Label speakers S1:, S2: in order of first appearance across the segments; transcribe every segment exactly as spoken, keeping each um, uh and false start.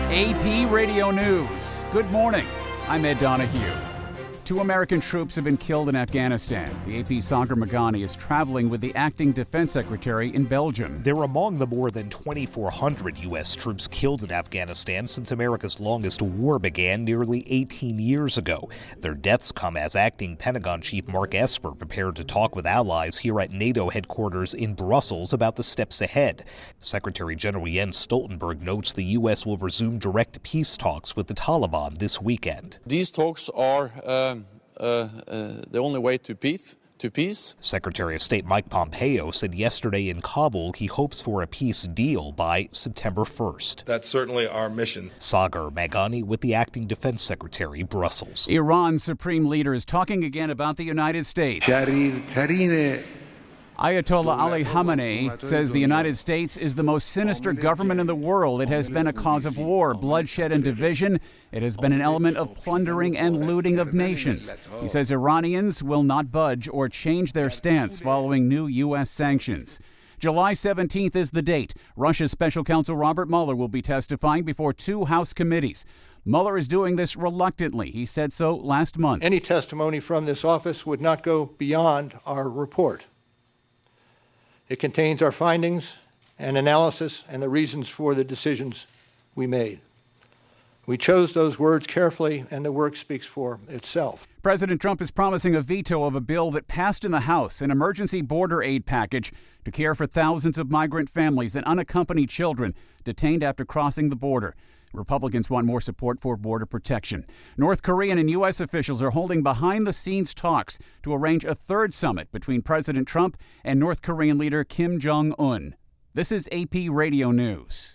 S1: A P Radio News. Good morning. I'm Ed Donahue. Two American troops have been killed in Afghanistan. The A P's Sagar Meghani is traveling with the acting defense secretary in Belgium.
S2: They're among the more than twenty-four hundred U S troops killed in Afghanistan since America's longest war began nearly eighteen years ago. Their deaths come as acting Pentagon Chief Mark Esper prepared to talk with allies here at NATO headquarters in Brussels about the steps ahead. Secretary General Jens Stoltenberg notes the U S will resume direct peace talks with the Taliban this weekend.
S3: These talks are um Uh, uh, the only way to peace, to peace.
S2: Secretary of State Mike Pompeo said yesterday in Kabul he hopes for a peace deal by September first.
S4: That's certainly our mission.
S2: Sagar Meghani with the acting defense secretary, Brussels.
S1: Iran's supreme leader is talking again about the United States. Ayatollah Ali Khamenei says the United States is the most sinister government in the world. It has been a cause of war, bloodshed, and division. It has been an element of plundering and looting of nations. He says Iranians will not budge or change their stance following new U S sanctions. July seventeenth is the date. Russia's special counsel Robert Mueller will be testifying before two House committees. Mueller is doing this reluctantly. He said so last month.
S5: Any testimony from this office would not go beyond our report. It contains our findings and analysis and the reasons for the decisions we made. We chose those words carefully, and the work speaks for itself.
S1: President Trump is promising a veto of a bill that passed in the House, an emergency border aid package to care for thousands of migrant families and unaccompanied children detained after crossing the border. Republicans want more support for border protection. North Korean and U S officials are holding behind-the-scenes talks to arrange a third summit between President Trump and North Korean leader Kim Jong-un. This is A P Radio News.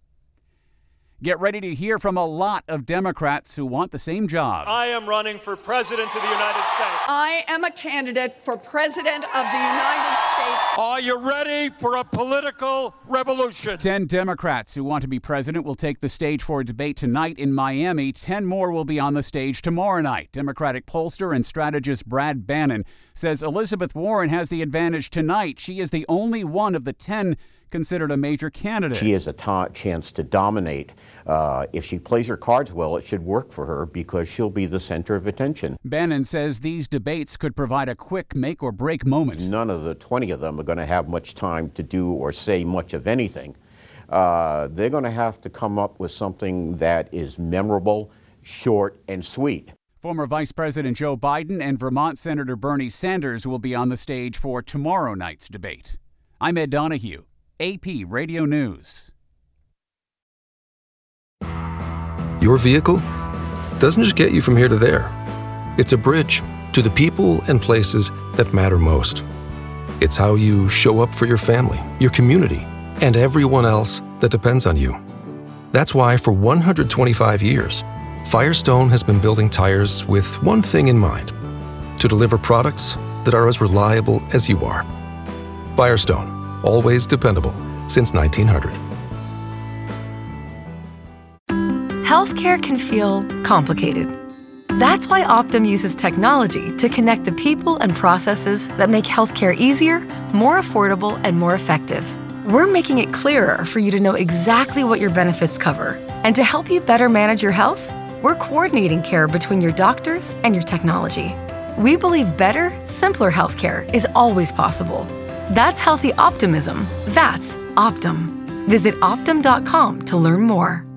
S1: Get ready to hear from a lot of Democrats who want the same job.
S6: I am running for President of the United States.
S7: I am a candidate for President of the United States.
S6: Are you ready for a political revolution?
S1: Ten Democrats who want to be president will take the stage for a debate tonight in Miami. Ten more will be on the stage tomorrow night. Democratic pollster and strategist Brad Bannon says Elizabeth Warren has the advantage tonight. She is the only one of the ten considered a major candidate.
S8: She has a ta- chance to dominate. Uh, if she plays her cards well, it should work for her because she'll be the center of attention.
S1: Bannon says these debates could provide a quick make-or-break moment.
S8: None of the twenty of them are going to have much time to do or say much of anything. Uh, they're going to have to come up with something that is memorable, short, and sweet.
S1: Former Vice President Joe Biden and Vermont Senator Bernie Sanders will be on the stage for tomorrow night's debate. I'm Ed Donahue, A P Radio News.
S9: Your vehicle doesn't just get you from here to there. It's a bridge to the people and places that matter most. It's how you show up for your family, your community, and everyone else that depends on you. That's why for one hundred twenty-five years, Firestone has been building tires with one thing in mind: to deliver products that are as reliable as you are. Firestone, always dependable since nineteen hundred.
S10: Healthcare can feel complicated. That's why Optum uses technology to connect the people and processes that make healthcare easier, more affordable, and more effective. We're making it clearer for you to know exactly what your benefits cover. And to help you better manage your health, we're coordinating care between your doctors and your technology. We believe better, simpler healthcare is always possible. That's healthy optimism. That's Optum. Visit Optum dot com to learn more.